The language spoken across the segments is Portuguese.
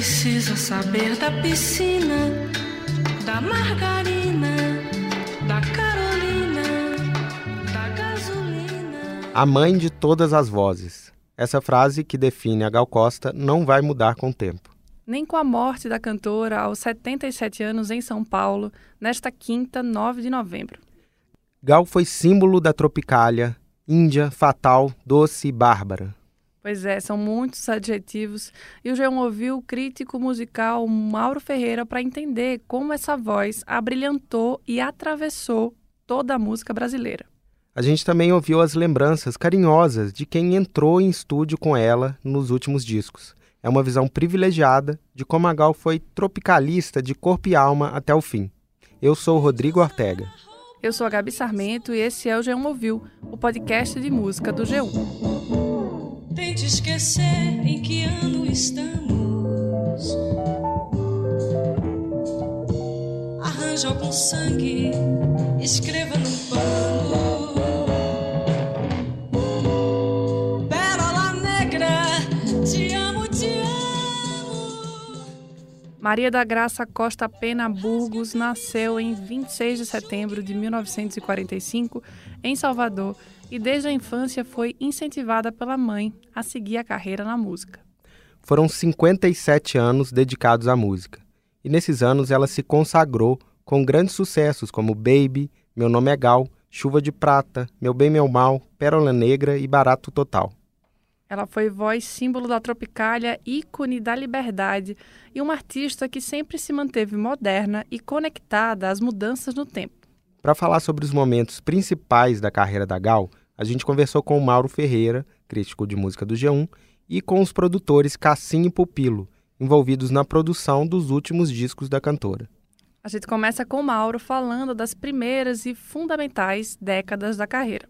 precisa saber da piscina, da margarina, da Carolina, da gasolina. A mãe de todas as vozes. Essa frase que define a Gal Costa não vai mudar com o tempo. Nem com a morte da cantora aos 77 anos em São Paulo, nesta quinta, 9 de novembro. Gal foi símbolo da Tropicália, índia, fatal, doce e bárbara. Pois é, são muitos adjetivos e o G1 ouviu o crítico musical Mauro Ferreira para entender como essa voz abrilhantou e atravessou toda a música brasileira. A gente também ouviu as lembranças carinhosas de quem entrou em estúdio com ela nos últimos discos. É uma visão privilegiada de como a Gal foi tropicalista de corpo e alma até o fim. Eu sou o Rodrigo Ortega. Eu sou a Gabi Sarmento e esse é o G1 Ouviu, o podcast de música do G1. Tente esquecer em que ano estamos. Arranja algum sangue, escreva num pano. Pérola negra, te amo, te amo. Maria da Graça Costa Pena Burgos nasceu em 26 de setembro de 1945 em Salvador e desde a infância foi incentivada pela mãe a seguir a carreira na música. Foram 57 anos dedicados à música, e nesses anos ela se consagrou com grandes sucessos como Baby, Meu Nome é Gal, Chuva de Prata, Meu Bem Meu Mal, Pérola Negra e Barato Total. Ela foi voz símbolo da Tropicália, ícone da liberdade e uma artista que sempre se manteve moderna e conectada às mudanças no tempo. Para falar sobre os momentos principais da carreira da Gal, a gente conversou com o Mauro Ferreira, crítico de música do G1, e com os produtores Cassim e Pupilo, envolvidos na produção dos últimos discos da cantora. A gente começa com o Mauro falando das primeiras e fundamentais décadas da carreira.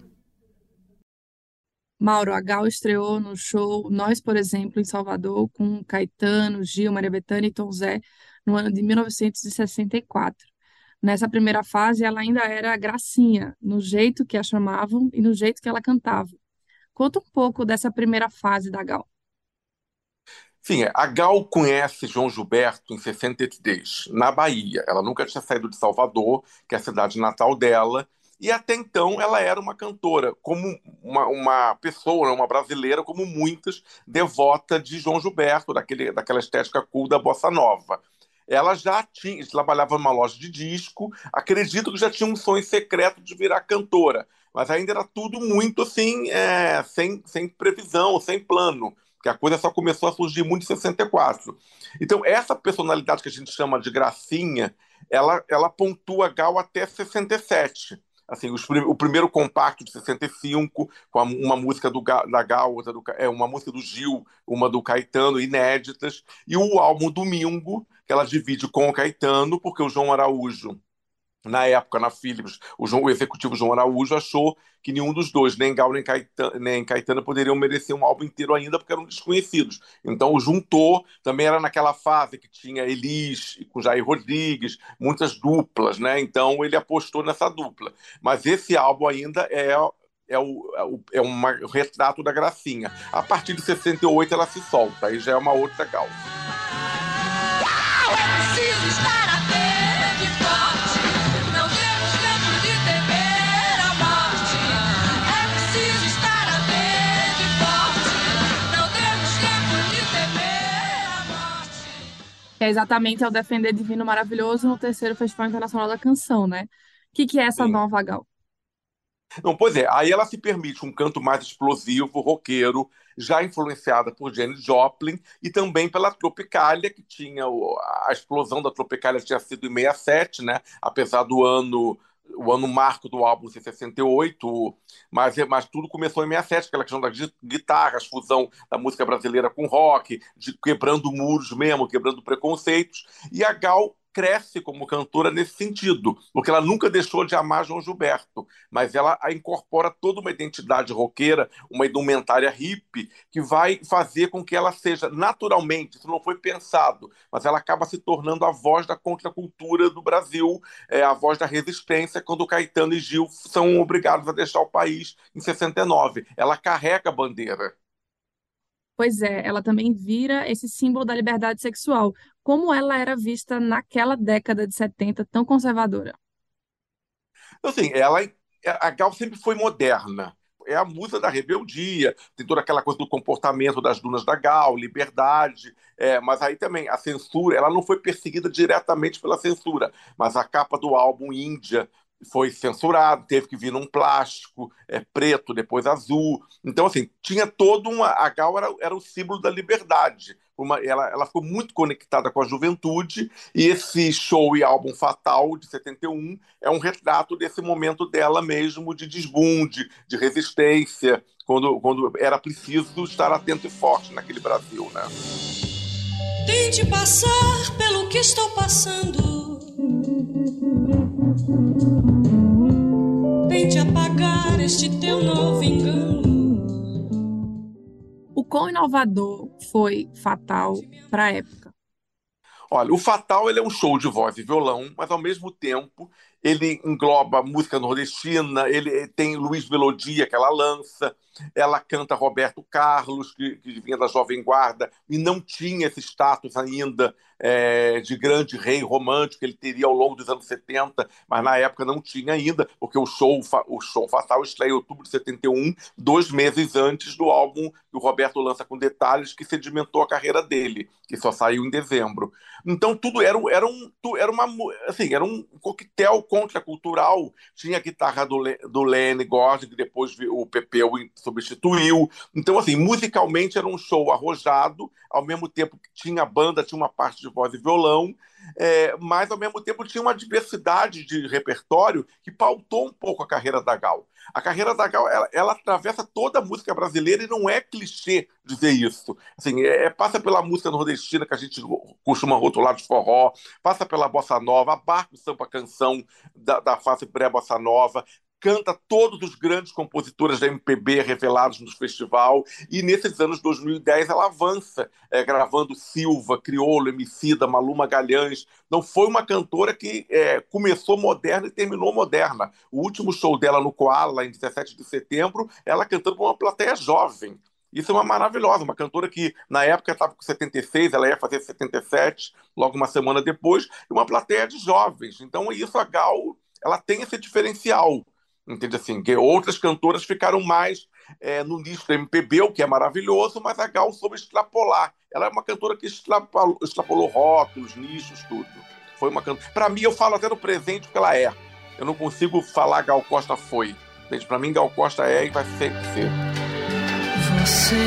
Mauro, a Gal estreou no show Nós, por exemplo, em Salvador, com Caetano, Gil, Maria Bethânia e Tom Zé, no ano de 1964. Nessa primeira fase, ela ainda era a Gracinha, no jeito que a chamavam e no jeito que ela cantava. Conta um pouco dessa primeira fase da Gal. Sim, a Gal conhece João Gilberto em 63, na Bahia. Ela nunca tinha saído de Salvador, que é a cidade natal dela, e até então ela era uma cantora, como uma pessoa, uma brasileira, como muitas, devota de João Gilberto, daquela estética cool da bossa nova. Ela já trabalhava numa loja de disco, acredito que já tinha um sonho secreto de virar cantora, mas ainda era tudo muito assim, sem previsão, sem plano, que a coisa só começou a surgir muito em 64. Então, essa personalidade que a gente chama de Gracinha, ela pontua Gal até 67. Assim, o primeiro compacto de 65, com uma música da Gal, outra uma música do Gil, uma do Caetano, inéditas, e o álbum Domingo, que ela divide com o Caetano, porque o João Araújo, na época, na Philips, o executivo João Araújo achou que nenhum dos dois, nem Gal nem Caetano, poderiam merecer um álbum inteiro ainda, porque eram desconhecidos. Então, o juntou, também era naquela fase que tinha Elis com Jair Rodrigues, muitas duplas, né? Então, ele apostou nessa dupla. Mas esse álbum ainda um retrato da Gracinha. A partir de 68, ela se solta, aí já é uma outra Gal. É preciso estar atento e forte. Não temos tempo de temer a morte. É preciso estar atento e forte. Não temos tempo de temer a morte. É exatamente ao Defender Divino Maravilhoso no terceiro Festival Internacional da Canção, né? O que é essa Sim. nova Gal? Não, pois é, aí ela se permite um canto mais explosivo, roqueiro, já influenciada por Janis Joplin e também pela Tropicália, que tinha a explosão da Tropicália tinha sido em 67, né? Apesar do o ano marco do álbum ser 68, mas tudo começou em 67, aquela questão das guitarras, fusão da música brasileira com rock, quebrando muros mesmo, quebrando preconceitos, e a Gal cresce como cantora nesse sentido, porque ela nunca deixou de amar João Gilberto, mas ela incorpora toda uma identidade roqueira, uma indumentária hippie, que vai fazer com que ela seja naturalmente, isso não foi pensado, mas ela acaba se tornando a voz da contracultura do Brasil, a voz da resistência, quando Caetano e Gil são obrigados a deixar o país em 69. Ela carrega a bandeira. Pois é, ela também vira esse símbolo da liberdade sexual. Como ela era vista naquela década de 70 tão conservadora? Então, assim, a Gal sempre foi moderna. É a musa da rebeldia, tem toda aquela coisa do comportamento das dunas da Gal, liberdade, mas aí também a censura, ela não foi perseguida diretamente pela censura, mas a capa do álbum Índia foi censurado, teve que vir num plástico preto, depois azul. Então, assim, tinha todo uma. A Gal era o símbolo da liberdade. Ela ficou muito conectada com a juventude, e esse show e álbum Fatal, de 71, é um retrato desse momento dela mesmo, de desbunde, de resistência, quando era preciso estar atento e forte naquele Brasil, né? Tente passar pelo que estou passando. Tente apagar este teu novo engano. O quão inovador foi Fatal para a época? Olha, o Fatal ele é um show de voz e violão, mas ao mesmo tempo ele engloba música nordestina, ele tem Luiz Melodia que ela lança, ela canta Roberto Carlos, que vinha da Jovem Guarda e não tinha esse status ainda de grande rei romântico, ele teria ao longo dos anos 70, mas na época não tinha ainda, porque o show Fatal estreia em outubro de 71, 2 meses antes do álbum que o Roberto lança com Detalhes, que sedimentou a carreira dele, que só saiu em dezembro. Então tudo era um coquetel contracultural. Tinha a guitarra do Lenny Gordon, que depois o Pepeu substituiu. Então, assim, musicalmente era um show arrojado, ao mesmo tempo que tinha banda, tinha uma parte de voz e violão, mas ao mesmo tempo tinha uma diversidade de repertório que pautou um pouco a carreira da Gal. A carreira da Gal, ela atravessa toda a música brasileira, e não é clichê dizer isso. Assim, passa pela música nordestina, que a gente costuma rotular de forró, passa pela bossa nova, abarca o samba-canção da fase pré-bossa nova, canta todos os grandes compositores da MPB revelados no festival, e nesses anos 2010 ela avança, gravando Silva, Criolo, Emicida, Malu Magalhães. Não foi uma cantora que começou moderna e terminou moderna. O último show dela no Koala, em 17 de setembro, ela cantando para uma plateia jovem. Isso é uma maravilhosa, uma cantora que na época estava com 76, ela ia fazer 77, logo uma semana depois, e uma plateia de jovens. Então, isso a Gal, ela tem esse diferencial, entende assim? Que outras cantoras ficaram mais no nicho do MPB, o que é maravilhoso, mas a Gal soube extrapolar. Ela é uma cantora que extrapolou rótulos, nichos, tudo. Foi uma cantora. Para mim, eu falo até no presente porque ela é. Eu não consigo falar Gal Costa foi. Para mim, Gal Costa é e vai sempre ser. Você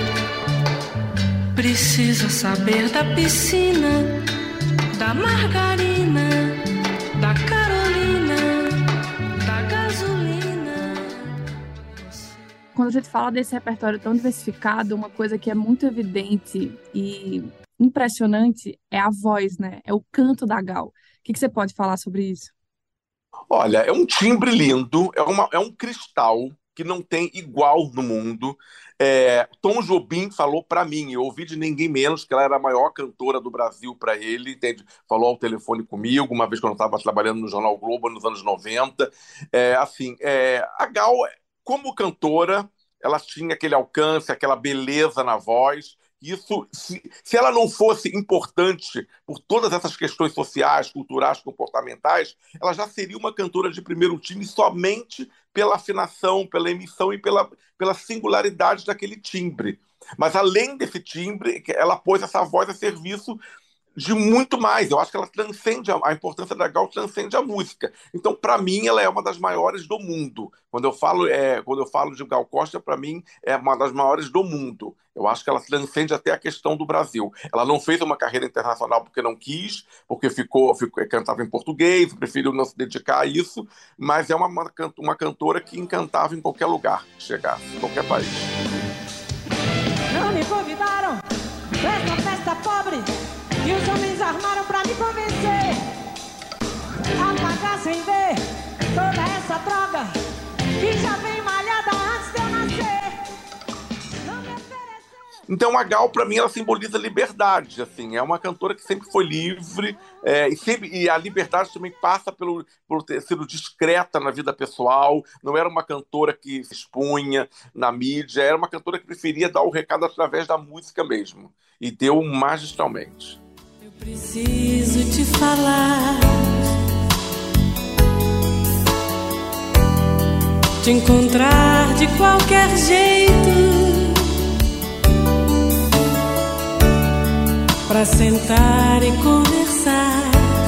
precisa saber da piscina, da margarina, da Carolina, da gasolina. Quando a gente fala desse repertório tão diversificado, uma coisa que é muito evidente e impressionante é a voz, né? É o canto da Gal. O que você pode falar sobre isso? Olha, é um timbre lindo, é um cristal que não tem igual no mundo. Tom Jobim falou para mim, eu ouvi de ninguém menos, que ela era a maior cantora do Brasil para ele, entende? Falou ao telefone comigo, uma vez quando eu estava trabalhando no Jornal Globo, nos anos 90. A Gal, como cantora, ela tinha aquele alcance, aquela beleza na voz. Isso, se ela não fosse importante por todas essas questões sociais, culturais, comportamentais, ela já seria uma cantora de primeiro time somente pela afinação, pela emissão e pela singularidade daquele timbre. Mas além desse timbre, ela pôs essa voz a serviço de muito mais. Eu acho que ela transcende, a importância da Gal transcende a música. Então, para mim, ela é uma das maiores do mundo. Quando eu falo de Gal Costa, para mim, é uma das maiores do mundo. Eu acho que ela transcende até a questão do Brasil. Ela não fez uma carreira internacional porque não quis, porque cantava em português, preferiu não se dedicar a isso, mas é uma cantora que encantava em qualquer lugar que chegasse, em qualquer país. Não me convidaram pra essa festa pobre que os homens armaram pra me convencer a pagar sem ver toda essa droga que já vem malhada antes de eu nascer. Não me ofereceram. Então a Gal, para mim, ela simboliza liberdade, assim, é uma cantora que sempre foi livre, e a liberdade também passa por ter sido discreta na vida pessoal, não era uma cantora que se expunha na mídia, era uma cantora que preferia dar o recado através da música mesmo, e deu magistralmente. Eu preciso te falar, te encontrar de qualquer jeito, pra sentar e conversar.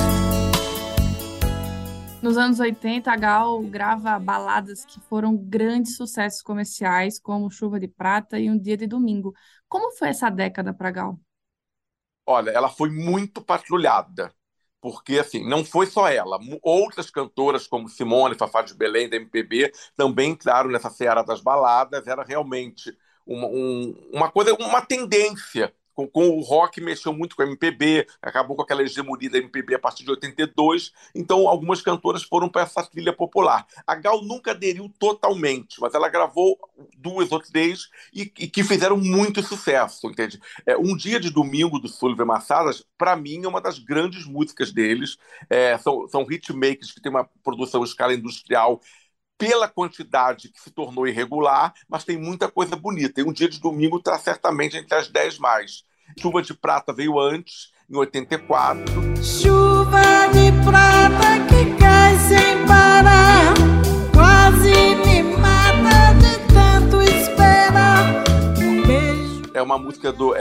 Nos anos 80, a Gal grava baladas que foram grandes sucessos comerciais, como Chuva de Prata e Um Dia de Domingo. Como foi essa década para Gal? Olha, ela foi muito patrulhada, porque assim, não foi só ela. Outras cantoras, como Simone, Fafá de Belém, da MPB, também entraram nessa seara das baladas. Era realmente uma coisa, uma tendência. Com o rock mexeu muito com a MPB, acabou com aquela hegemonia da MPB a partir de 82, então algumas cantoras foram para essa trilha popular. A Gal nunca aderiu totalmente, mas ela gravou 2 ou 3 e que fizeram muito sucesso, entende? Um Dia de Domingo, do Sullivan Massadas, para mim é uma das grandes músicas deles. São hitmakers que têm uma produção em escala industrial pela quantidade que se tornou irregular, mas tem muita coisa bonita. E Um Dia de Domingo está certamente entre as 10 mais. Chuva de Prata veio antes, em 84. Chuva de prata que cai sem parar, quase me mata de tanto esperar. Um beijo. É uma música do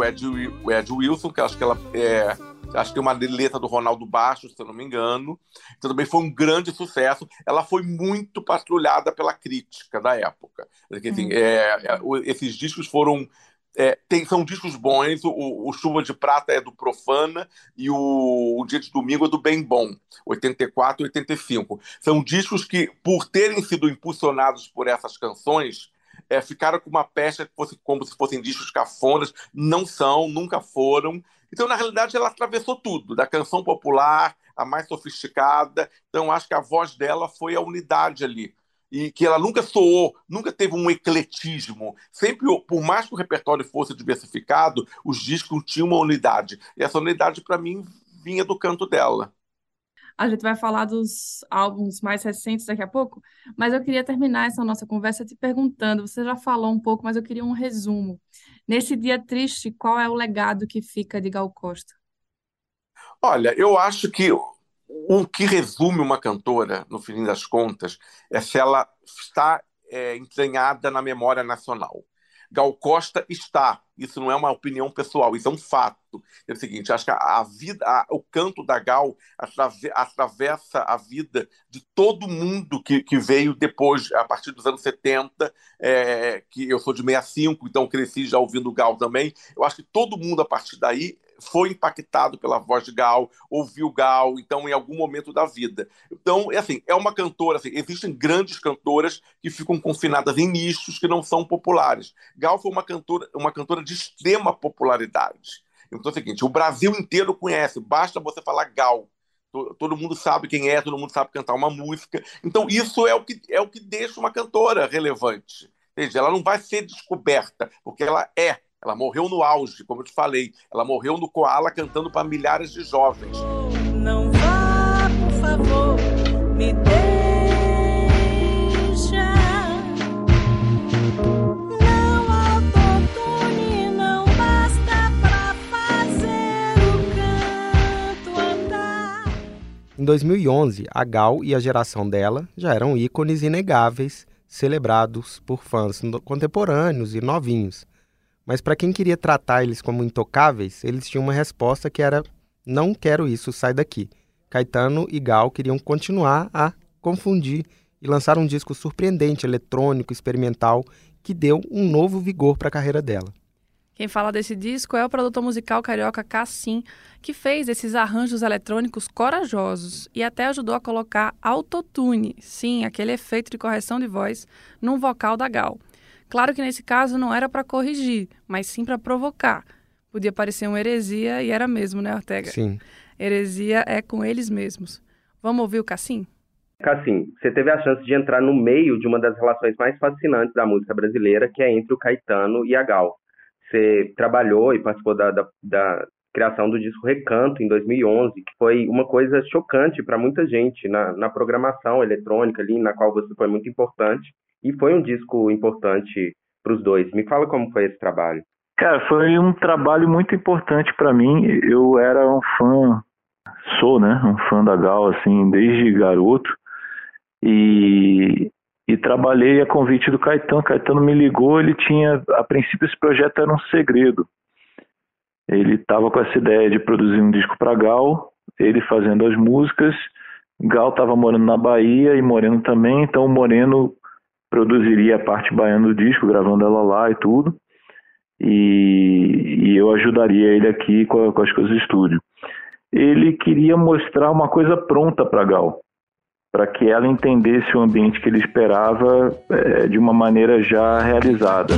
Ed Wilson, que acho que tem uma letra do Ronaldo Bastos, se eu não me engano. Então, também foi um grande sucesso. Ela foi muito patrulhada pela crítica da época. Enfim, esses discos foram... são discos bons. O Chuva de Prata é do Profana e o Dia de Domingo é do Bem Bom, 84 e 85. São discos que, por terem sido impulsionados por essas canções, ficaram com uma pecha como se fossem discos cafonas. Não são, nunca foram. Então, na realidade, ela atravessou tudo, da canção popular a mais sofisticada. Então, acho que a voz dela foi a unidade ali. E que ela nunca soou, nunca teve um ecletismo. Sempre, por mais que o repertório fosse diversificado, os discos tinham uma unidade. E essa unidade, para mim, vinha do canto dela. A gente vai falar dos álbuns mais recentes daqui a pouco, mas eu queria terminar essa nossa conversa te perguntando, você já falou um pouco, mas eu queria um resumo. Nesse dia triste, qual é o legado que fica de Gal Costa? Olha, eu acho que o que resume uma cantora, no fim das contas, é se ela está entranhada na memória nacional. Gal Costa está, isso não é uma opinião pessoal, isso é um fato. É o seguinte, acho que o canto da Gal atravessa a vida de todo mundo que veio depois, a partir dos anos 70, que eu sou de 65, então cresci já ouvindo Gal também. Eu acho que todo mundo, a partir daí, foi impactado pela voz de Gal, ouviu Gal, então, em algum momento da vida. Então, é uma cantora, assim, existem grandes cantoras que ficam confinadas em nichos que não são populares. Gal foi uma cantora de extrema popularidade. Então é o seguinte, o Brasil inteiro conhece, basta você falar Gal. Todo mundo sabe quem é, todo mundo sabe cantar uma música. Então, isso é o que deixa uma cantora relevante. Entende? Ela não vai ser descoberta, porque ela morreu no auge, como eu te falei. Ela morreu no Koala cantando para milhares de jovens. Não vá, por favor, me deixa. Não autotune, não basta pra fazer o canto andar. Em 2011, a Gal e a geração dela já eram ícones inegáveis, celebrados por fãs contemporâneos e novinhos. Mas para quem queria tratar eles como intocáveis, eles tinham uma resposta que era: não quero isso, sai daqui. Caetano e Gal queriam continuar a confundir e lançaram um disco surpreendente, eletrônico, experimental, que deu um novo vigor para a carreira dela. Quem fala desse disco é o produtor musical carioca Cassim, que fez esses arranjos eletrônicos corajosos e até ajudou a colocar autotune, sim, aquele efeito de correção de voz, num vocal da Gal. Claro que nesse caso não era para corrigir, mas sim para provocar. Podia parecer uma heresia e era mesmo, né, Ortega? Sim. Heresia é com eles mesmos. Vamos ouvir o Cassim? Cassim, você teve a chance de entrar no meio de uma das relações mais fascinantes da música brasileira, que é entre o Caetano e a Gal. você trabalhou e participou da criação do disco Recanto em 2011, que foi uma coisa chocante para muita gente na programação eletrônica ali, na qual você foi muito importante, e foi um disco importante para os dois. Me fala como foi esse trabalho. Cara, foi um trabalho muito importante para mim. Eu era um fã, sou, né, um fã da Gal, assim, desde garoto, e trabalhei a convite do Caetano. Caetano me ligou, ele tinha, a princípio esse projeto era um segredo. Ele estava com essa ideia de produzir um disco para Gal, ele fazendo as músicas. Gal estava morando na Bahia e Moreno também, então o Moreno produziria a parte baiana do disco, gravando ela lá e tudo. E eu ajudaria ele aqui com as coisas do estúdio. Ele queria mostrar uma coisa pronta para Gal, para que ela entendesse o ambiente que ele esperava de uma maneira já realizada.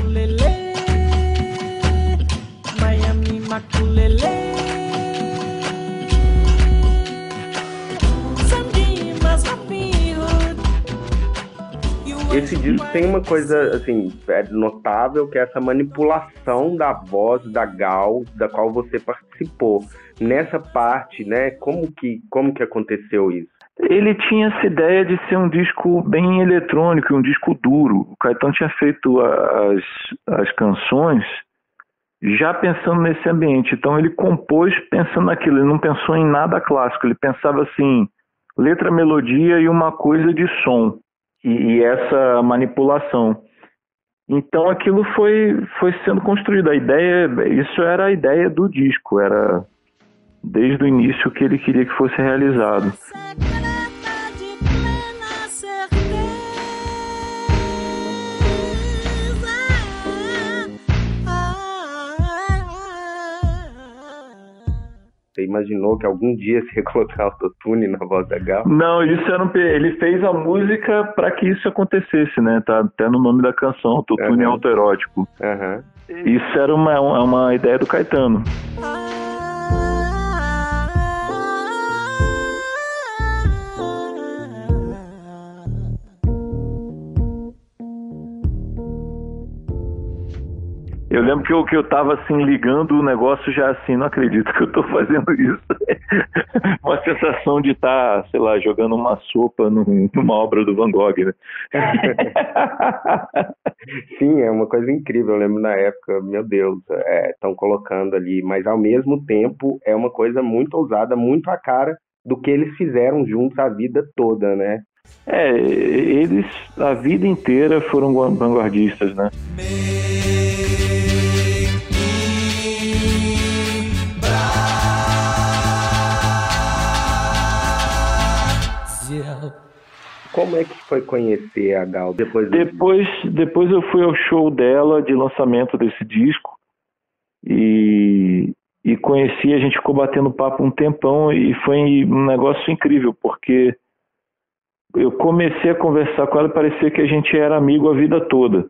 Esse disco tem uma coisa assim, notável, que é essa manipulação da voz da Gal, da qual você participou. Nessa parte, né, como que aconteceu isso? Ele tinha essa ideia de ser um disco bem eletrônico, um disco duro. O Caetano tinha feito as canções já pensando nesse ambiente. Então ele compôs pensando naquilo, ele não pensou em nada clássico, ele pensava assim, letra, melodia e uma coisa de som. E essa manipulação. Então aquilo foi sendo construído. A ideia, isso era a ideia do disco, era desde o início que ele queria que fosse realizado. Você imaginou que algum dia você ia colocar autotune na voz da Gal? Não, ele fez a música para que isso acontecesse, né? Tá até no nome da canção, autotune autoerótico. Isso era uma ideia do Caetano. Eu lembro que eu tava assim, ligando o negócio já assim, não acredito que eu tô fazendo isso. Uma sensação de estar, sei lá, jogando uma sopa numa obra do Van Gogh, né? Sim, é uma coisa incrível. Eu lembro na época, meu Deus, estão colocando ali, mas ao mesmo tempo é uma coisa muito ousada, muito a cara do que eles fizeram juntos a vida toda, né? Eles a vida inteira foram vanguardistas, né? Como é que foi conhecer a Gal depois eu fui ao show dela de lançamento desse disco e conheci, a gente ficou batendo papo um tempão e foi um negócio incrível, porque eu comecei a conversar com ela e parecia que a gente era amigo a vida toda.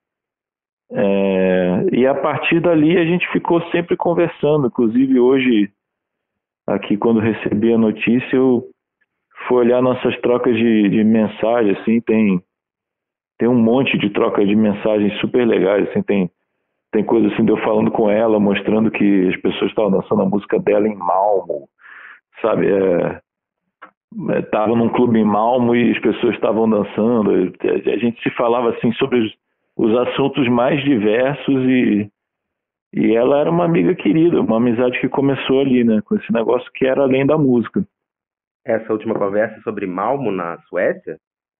E a partir dali a gente ficou sempre conversando. Inclusive hoje, aqui quando recebi a notícia, eu fui olhar nossas trocas de mensagem, assim, tem um monte de trocas de mensagens super legais, assim, tem coisa assim de eu falando com ela, mostrando que as pessoas estavam dançando a música dela em Malmo, sabe? Estava num clube em Malmo e as pessoas estavam dançando. A gente se falava assim sobre os assuntos mais diversos e ela era uma amiga querida, uma amizade que começou ali, né? Com esse negócio que era além da música. Essa última conversa sobre Malmo na Suécia?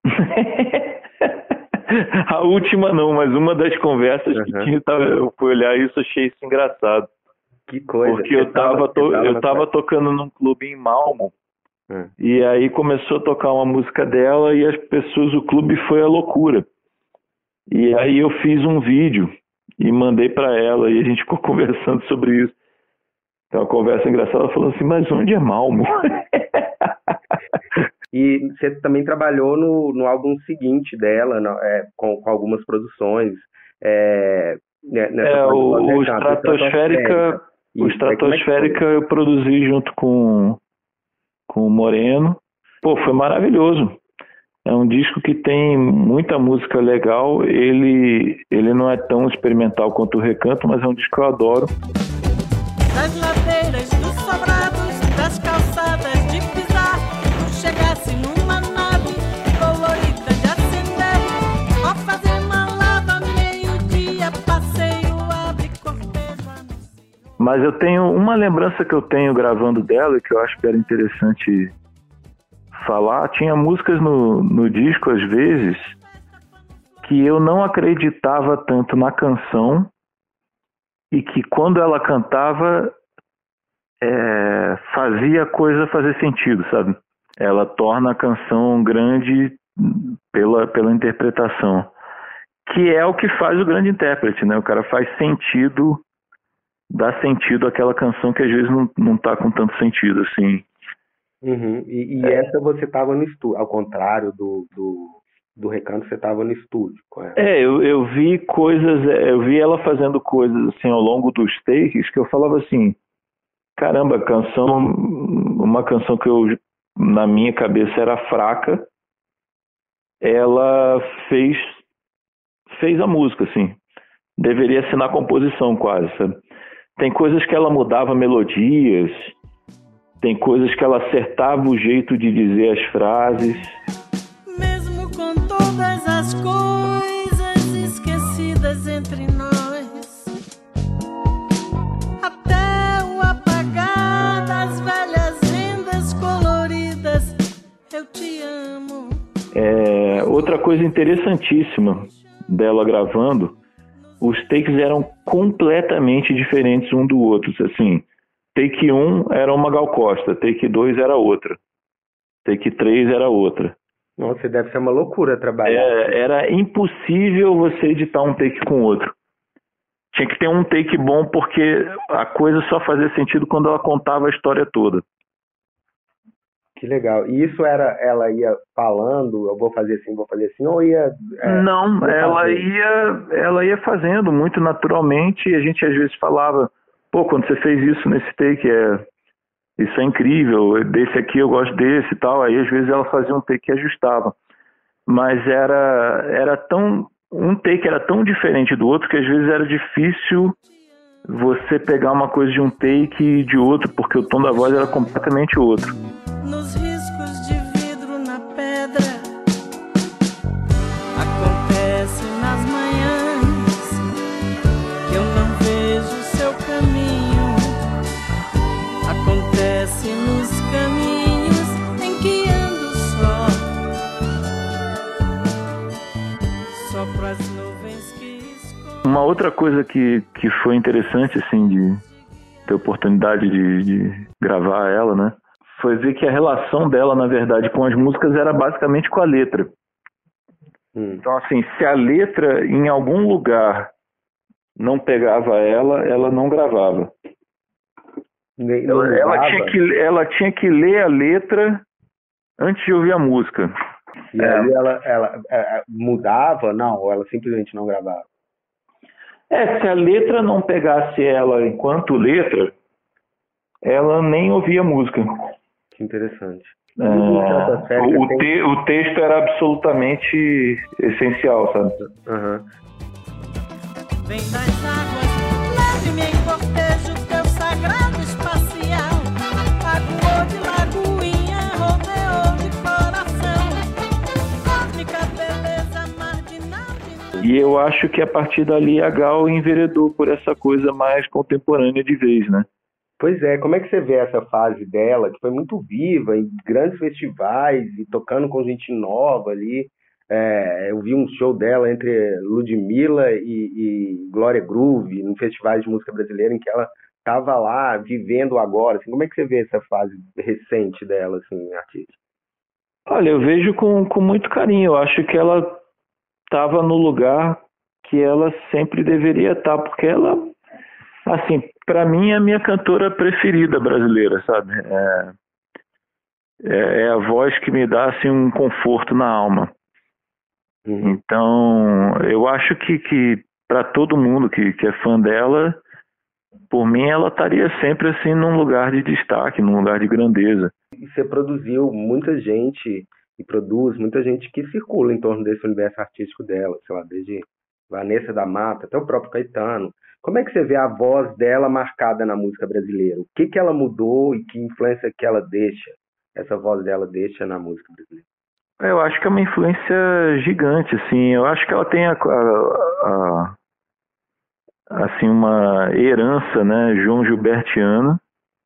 A última não, mas uma das conversas que tinha, eu fui olhar isso, achei isso engraçado. Que coisa. Porque eu tava tocando num clube em Malmo. E aí começou a tocar uma música dela e as pessoas, o clube foi a loucura. E aí eu fiz um vídeo e mandei para ela e a gente ficou conversando sobre isso. Então uma conversa engraçada, ela falou assim, mas onde é Malmo? E você também trabalhou no álbum seguinte dela, com algumas produções. O Estratosférica. O Estratosférica eu produzi junto com o Moreno. Pô, foi maravilhoso. É um disco que tem muita música legal. Ele não é tão experimental quanto o Recanto, mas é um disco que eu adoro. Das ladeiras, dos sobrados, das calçadas de pisar, chegasse numa nave colorida de acender, ao fazer malava, meio-dia, passeio, abre cortejo. Mas eu tenho uma lembrança que eu tenho gravando dela, que eu acho que era interessante falar. Tinha músicas no disco, às vezes, que eu não acreditava tanto na canção, e que quando ela cantava, fazia a coisa fazer sentido, sabe? Ela torna a canção grande pela interpretação, que é o que faz o grande intérprete, né? O cara faz sentido, dá sentido àquela canção que às vezes não tá com tanto sentido, assim. Uhum. E essa você estava no estúdio, ao contrário do Recanto, você estava no estúdio com ela. Eu vi coisas, eu vi ela fazendo coisas assim ao longo dos takes que eu falava assim, caramba, uma canção que eu, na minha cabeça era fraca, ela fez a música, assim. Deveria ser na composição quase, sabe? Tem coisas que ela mudava melodias, tem coisas que ela acertava o jeito de dizer as frases. Mesmo com todas as coisas esquecidas entre nós, até o apagar das velhas rendas coloridas, eu te amo. Outra coisa interessantíssima dela gravando, os takes eram completamente diferentes um do outro, assim. Take 1 era uma Gal Costa, take 2 era outra, take 3 era outra. Nossa, deve ser uma loucura trabalhar. Era impossível você editar um take com o outro. Tinha que ter um take bom, porque a coisa só fazia sentido quando ela contava a história toda. Que legal. E isso era, ela ia falando, eu vou fazer assim, ou ia... Não, ela ia fazendo muito naturalmente, e a gente às vezes falava, pô, quando você fez isso nesse take, isso é incrível, desse aqui eu gosto desse e tal. Aí às vezes ela fazia um take que ajustava. Mas um take era tão diferente do outro que às vezes era difícil você pegar uma coisa de um take e de outro, porque o tom da voz era completamente outro. Nos riscos de vidro na pedra, acontece nas manhãs que eu não vejo seu caminho, acontece nos caminhos em que ando só pras nuvens que escondem. Uma outra coisa que foi interessante, assim, de ter oportunidade de gravar ela, né, foi ver que a relação dela, na verdade, com as músicas era basicamente com a letra. Então, assim, se a letra em algum lugar não pegava ela não gravava. Ela tinha que ler a letra antes de ouvir a música. E aí ela mudava? Não, ou ela simplesmente não gravava? Se a letra não pegasse ela enquanto letra, ela nem ouvia a música. Que interessante. O texto era absolutamente essencial, sabe? Uhum. Vem das águas, leve-me em cortejo teu sagrado espacial. Lagoa de lagoinha, rodeou de coração. Cósmica beleza marginal. E eu acho que a partir dali a Gal enveredou por essa coisa mais contemporânea de vez, né? Pois é, como é que você vê essa fase dela, que foi muito viva, em grandes festivais, e tocando com gente nova ali? Eu vi um show dela entre Ludmilla e Glória Groove, em festivais de música brasileira, em que ela estava lá, vivendo agora. Assim, como é que você vê essa fase recente dela, assim, artista? Olha, eu vejo com muito carinho. Eu acho que ela estava no lugar que ela sempre deveria estar, porque ela, assim, para mim é a minha cantora preferida brasileira, sabe? É a voz que me dá, assim, um conforto na alma. Então, eu acho que para todo mundo que é fã dela, por mim ela estaria sempre assim num lugar de destaque, num lugar de grandeza. E você produziu muita gente e produz, muita gente que circula em torno desse universo artístico dela, sei lá, desde Vanessa da Mata até o próprio Caetano. Como é que você vê a voz dela marcada na música brasileira? O que ela mudou e que influência que ela deixa, essa voz dela deixa na música brasileira? Eu acho que é uma influência gigante, assim. Eu acho que ela tem assim, uma herança, né, João Gilbertiana,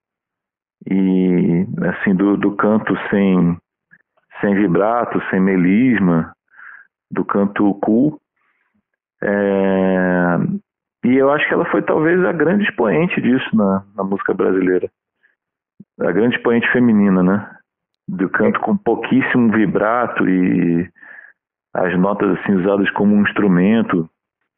e assim, do canto sem vibrato, sem melisma, do canto cool. E eu acho que ela foi talvez a grande expoente disso na música brasileira. A grande expoente feminina, né? Do canto com pouquíssimo vibrato e as notas assim usadas como um instrumento.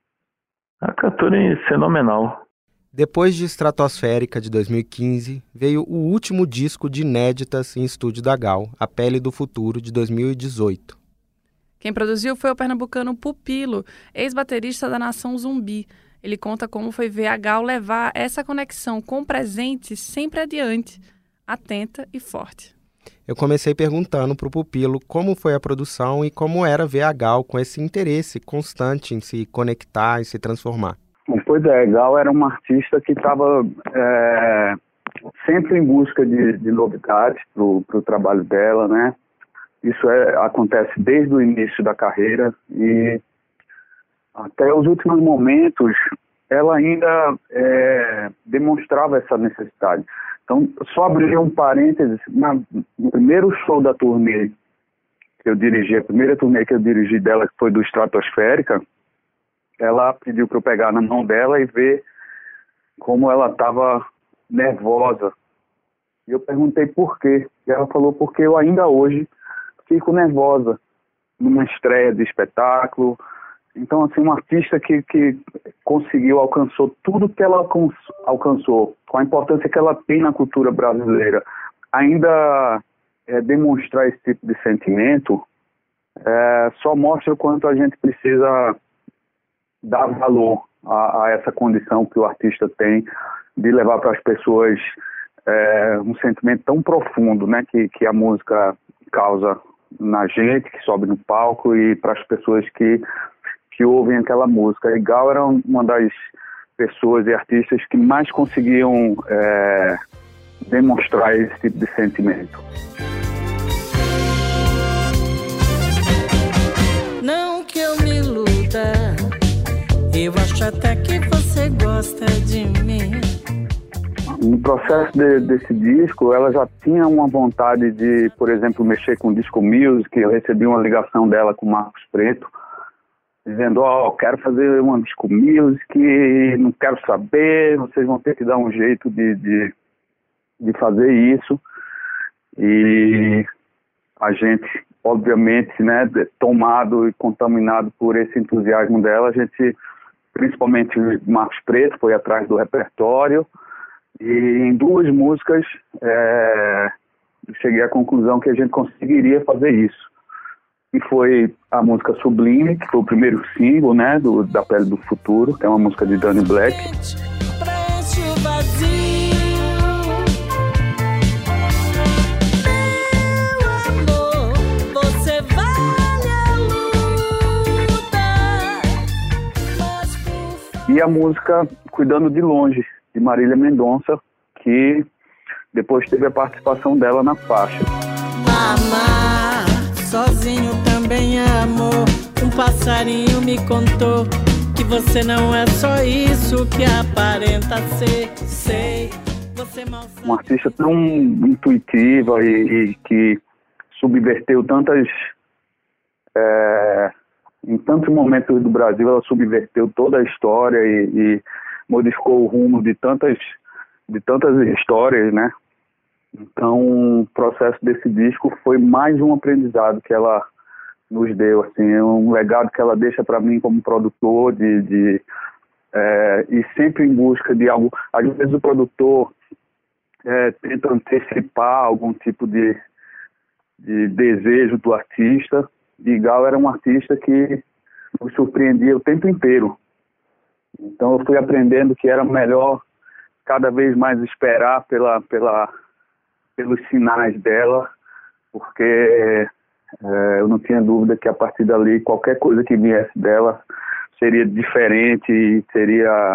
A cantora é fenomenal. Depois de Estratosférica, de 2015, veio o último disco de inéditas em estúdio da Gal, A Pele do Futuro, de 2018. Quem produziu foi o pernambucano Pupilo, ex-baterista da Nação Zumbi. Ele conta como foi ver a Gal levar essa conexão com o presente sempre adiante, atenta e forte. Eu comecei perguntando para o Pupilo como foi a produção e como era ver a Gal com esse interesse constante em se conectar e se transformar. Pois é, a Gal era uma artista que estava sempre em busca de novidades para o trabalho dela, né? Isso acontece desde o início da carreira e até os últimos momentos ela ainda demonstrava essa necessidade. Então, só abrir um parênteses, no primeiro show da turnê que eu dirigi, a primeira turnê que eu dirigi dela, que foi do Estratosférica, ela pediu para eu pegar na mão dela e ver como ela estava nervosa. E eu perguntei por quê. E ela falou, porque eu ainda hoje fico nervosa numa estreia de espetáculo. Então, assim, uma artista que alcançou tudo que ela alcançou, com a importância que ela tem na cultura brasileira, ainda demonstrar esse tipo de sentimento, só mostra o quanto a gente precisa dar valor a essa condição que o artista tem de levar para as pessoas um sentimento tão profundo, né, que a música causa na gente, que sobe no palco, e para as pessoas que ouvem aquela música. E Gal era uma das pessoas e artistas que mais conseguiam demonstrar esse tipo de sentimento. Não que eu me iluda, eu acho até que você gosta de mim. No processo desse disco, ela já tinha uma vontade de, por exemplo, mexer com disco music. Eu recebi uma ligação dela com o Marcos Preto, dizendo, quero fazer uma disco music, não quero saber, vocês vão ter que dar um jeito de fazer isso. E a gente, obviamente, né, tomado e contaminado por esse entusiasmo dela, a gente, principalmente o Marcos Preto, foi atrás do repertório, e em 2 músicas eu cheguei à conclusão que a gente conseguiria fazer isso. E foi a música Sublime, que foi o primeiro single, né, da Pele do Futuro, que é uma música de Danny Black. Preenche o vazio, meu amor, você vale a luta, mas por favor. E a música Cuidando de Longe, de Marília Mendonça, que depois teve a participação dela na faixa. Amar sozinho também é amor. Um passarinho me contou que você não é só isso que aparenta ser. Sei, você mal sabe. Uma artista tão intuitiva e que subverteu em tantos momentos do Brasil, ela subverteu toda a história e modificou o rumo de tantas histórias, né? Então, o processo desse disco foi mais um aprendizado que ela nos deu, assim, um legado que ela deixa para mim como produtor, e sempre em busca de algo. Às vezes o produtor tenta antecipar algum tipo de desejo do artista, e Gal era um artista que nos surpreendia o tempo inteiro. Então eu fui aprendendo que era melhor cada vez mais esperar pelos sinais dela, porque Eu não tinha dúvida que a partir dali qualquer coisa que viesse dela seria diferente, seria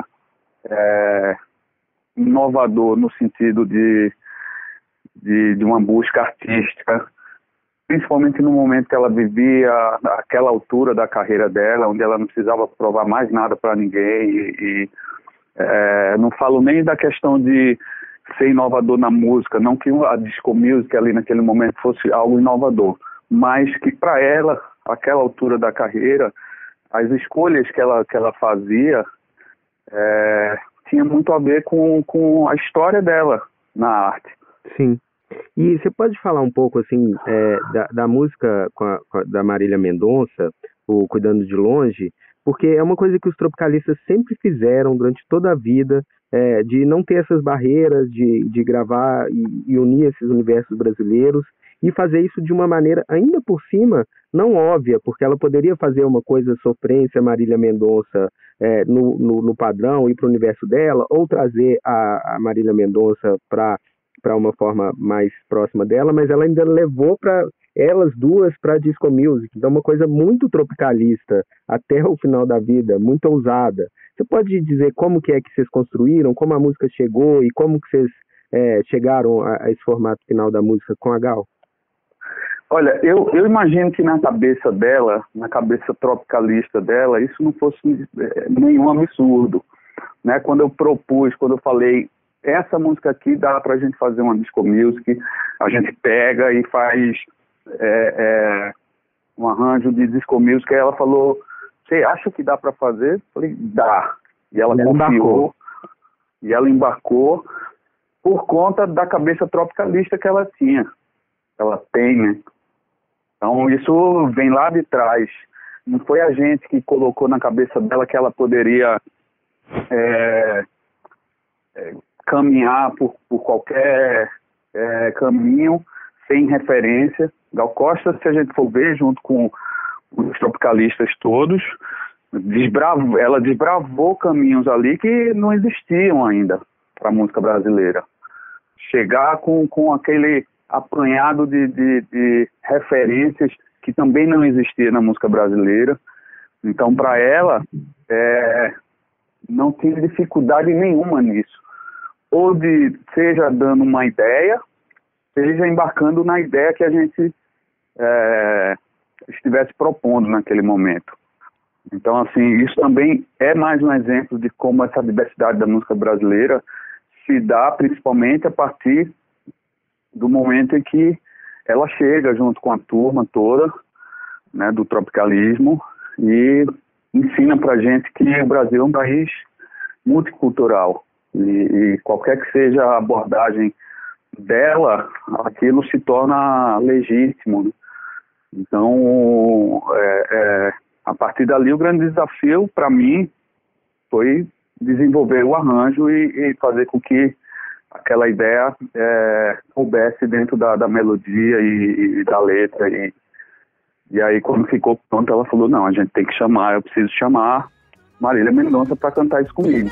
inovador no sentido de uma busca artística, principalmente no momento que ela vivia aquela altura da carreira dela, onde ela não precisava provar mais nada para ninguém. Não falo nem da questão de ser inovador na música, não que a disco music ali naquele momento fosse algo inovador, mas que para ela, aquela altura da carreira, as escolhas que ela fazia tinha muito a ver com a história dela na arte. Sim. E você pode falar um pouco assim da música da Marília Mendonça, o Cuidando de Longe, porque é uma coisa que os tropicalistas sempre fizeram durante toda a vida, de não ter essas barreiras, de gravar e unir esses universos brasileiros e fazer isso de uma maneira ainda por cima não óbvia, porque ela poderia fazer uma coisa sofrência Marília Mendonça no padrão e para o universo dela, ou trazer a Marília Mendonça para uma forma mais próxima dela, mas ela ainda levou para elas duas para disco music, então uma coisa muito tropicalista até o final da vida, muito ousada. Você pode dizer como que vocês construíram, como a música chegou e como que vocês chegaram a esse formato final da música com a Gal? Olha, eu imagino que na cabeça dela, na cabeça tropicalista dela, isso não fosse nenhum absurdo, né? Quando eu falei, essa música aqui dá pra gente fazer uma disco music, a gente pega e faz um arranjo de disco music, aí ela falou, você acha que dá pra fazer? Eu falei, dá. E ela confiou, e ela embarcou por conta da cabeça tropicalista que ela tinha. Ela tem, né? Então isso vem lá de trás. Não foi a gente que colocou na cabeça dela que ela poderia caminhar por qualquer caminho sem referência. Gal Costa, se a gente for ver, junto com os tropicalistas todos, ela desbravou caminhos ali que não existiam ainda para a música brasileira. Chegar com aquele apanhado de referências que também não existia na música brasileira. Então, para ela, não tinha dificuldade nenhuma nisso. Ou seja dando uma ideia, seja embarcando na ideia que a gente estivesse propondo naquele momento. Então, assim, isso também é mais um exemplo de como essa diversidade da música brasileira se dá principalmente a partir do momento em que ela chega junto com a turma toda, né, do tropicalismo, e ensina pra gente que o Brasil é um país multicultural. E qualquer que seja a abordagem dela, aquilo se torna legítimo, né? Então, a partir dali, o grande desafio para mim foi desenvolver o arranjo e fazer com que aquela ideia coubesse dentro da melodia e da letra. E aí, quando ficou pronto, ela falou, não, a gente tem que chamar, eu preciso chamar Marília Mendonça para cantar isso comigo.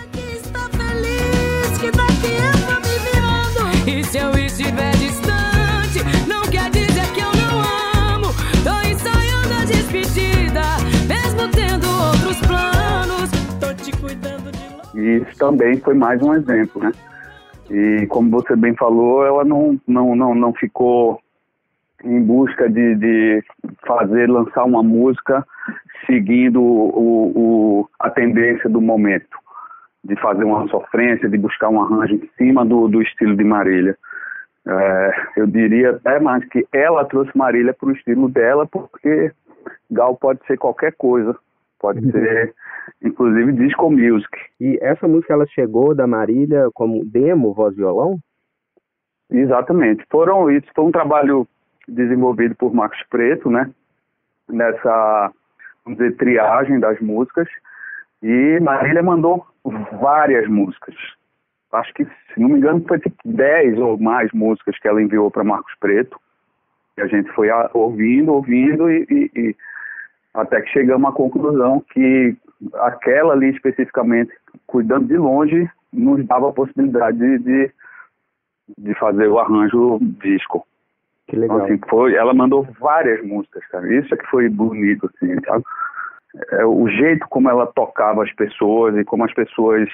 E se eu estiver distante, não quer dizer que eu não amo. Tô ensaiando a despedida, mesmo tendo outros planos. Tô te cuidando de longe. E isso também foi mais um exemplo, né? E como você bem falou, ela não ficou em busca de lançar uma música seguindo a tendência do momento, de fazer uma sofrência, de buscar um arranjo em cima do estilo de Marília. Eu diria até mais que ela trouxe Marília para o estilo dela, porque Gal pode ser qualquer coisa, pode ser inclusive disco music. E essa música ela chegou da Marília como demo, voz e violão? Exatamente. Isso foi um trabalho desenvolvido por Marcos Preto, né? Nessa, vamos dizer, triagem das músicas. E Marília mandou várias músicas. Acho que, se não me engano, foi tipo 10 ou mais músicas que ela enviou para Marcos Preto. E a gente foi ouvindo e até que chegamos à conclusão que aquela ali especificamente, Cuidando de Longe, nos dava a possibilidade de fazer o arranjo disco. Que legal. Então, assim, ela mandou várias músicas, cara. Isso é que foi bonito, assim, sabe? O jeito como ela tocava as pessoas e como as pessoas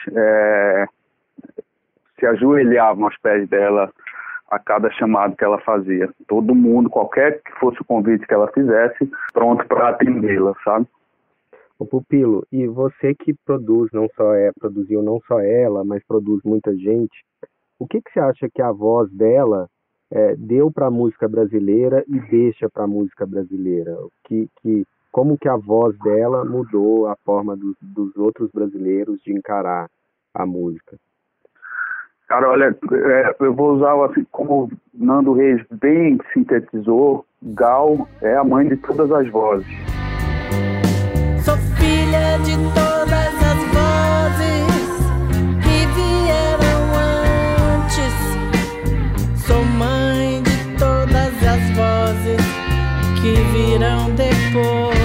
se ajoelhavam aos pés dela a cada chamado que ela fazia. Todo mundo, qualquer que fosse o convite que ela fizesse, pronto para atendê-la, sabe? Ô Pupilo, e você que produziu não só ela, mas produz muita gente, o que você acha que a voz dela deu para a música brasileira e deixa para a música brasileira? Como que a voz dela mudou a forma dos outros brasileiros de encarar a música? Cara, olha, eu vou usar assim, como o Nando Reis bem sintetizou, Gal é a mãe de todas as vozes. Sou filha de todas as vozes que vieram antes. Sou mãe de todas as vozes que virão depois.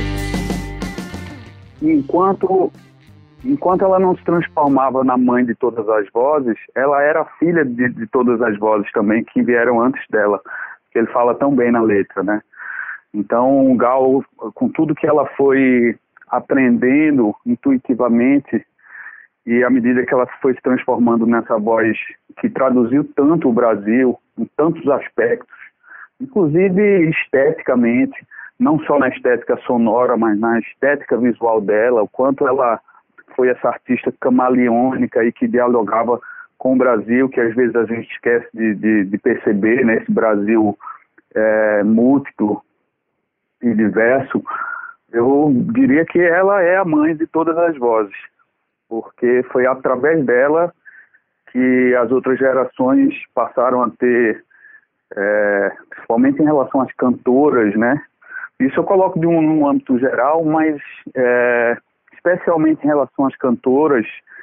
Enquanto ela não se transformava na mãe de todas as vozes, ela era filha de todas as vozes também que vieram antes dela, que ele fala tão bem na letra, né? Então, Gal, com tudo que ela foi aprendendo intuitivamente e à medida que ela foi se transformando nessa voz que traduziu tanto o Brasil, em tantos aspectos, inclusive esteticamente, não só na estética sonora, mas na estética visual dela, o quanto ela foi essa artista camaleônica e que dialogava com o Brasil, que às vezes a gente esquece de perceber, né? Esse Brasil múltiplo e diverso. Eu diria que ela é a mãe de todas as vozes, porque foi através dela que as outras gerações passaram a ter, principalmente em relação às cantoras, né? Isso eu coloco num âmbito geral, mas especialmente em relação às cantoras,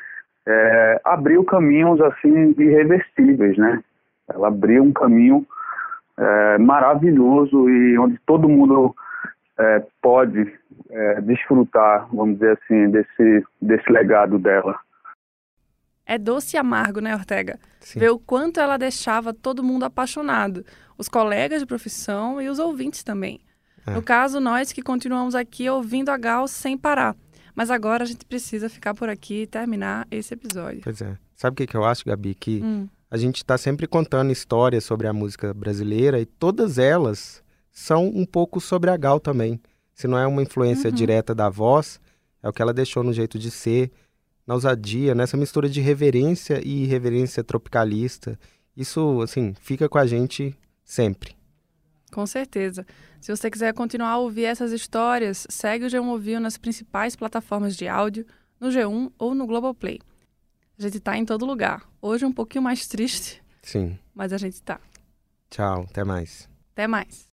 abriu caminhos assim irreversíveis, né? Ela abriu um caminho maravilhoso e onde todo mundo pode desfrutar, vamos dizer assim, desse legado dela. É doce e amargo, né, Ortega? Sim. Ver o quanto ela deixava todo mundo apaixonado, os colegas de profissão e os ouvintes também. No caso, nós que continuamos aqui ouvindo a Gal sem parar. Mas agora a gente precisa ficar por aqui e terminar esse episódio. Pois é. Sabe o que eu acho, Gabi? Que a gente está sempre contando histórias sobre a música brasileira e todas elas são um pouco sobre a Gal também. Se não é uma influência direta da voz, é o que ela deixou no jeito de ser, na ousadia, nessa mistura de reverência e irreverência tropicalista. Isso, assim, fica com a gente sempre. Com certeza. Se você quiser continuar a ouvir essas histórias, segue o G1 Ouviu nas principais plataformas de áudio, no G1 ou no Globoplay. A gente tá em todo lugar. Hoje um pouquinho mais triste. Sim. Mas a gente tá. Tchau, até mais. Até mais.